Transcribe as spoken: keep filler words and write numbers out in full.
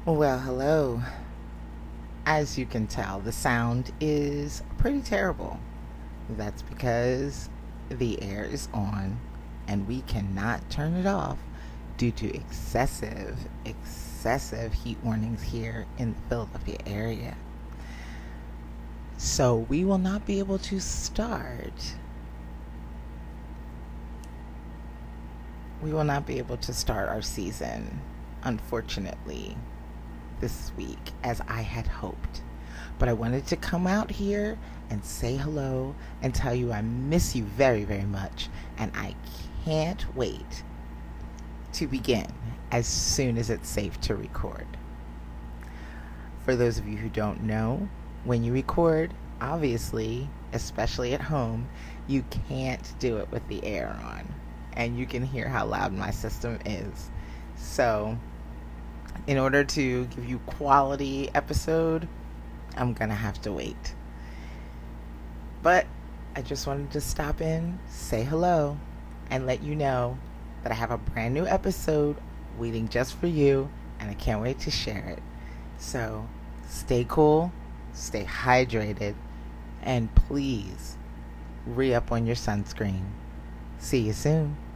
Well, hello. As you can tell, the sound is pretty terrible. That's because the air is on and we cannot turn it off due to excessive, excessive heat warnings here in the Philadelphia area. So we will not be able to start. We will not be able to start our season, unfortunately, this week as I had hoped. But I wanted to come out here and say hello and tell you I miss you very, very much. And I can't wait to begin as soon as it's safe to record. For those of you who don't know, when you record, obviously, especially at home, you can't do it with the air on. And you can hear how loud my system is. So, in order to give you quality episode, I'm gonna have to wait. But I just wanted to stop in, say hello, and let you know that I have a brand new episode waiting just for you, and I can't wait to share it. So stay cool, stay hydrated, and please re-up on your sunscreen. See you soon.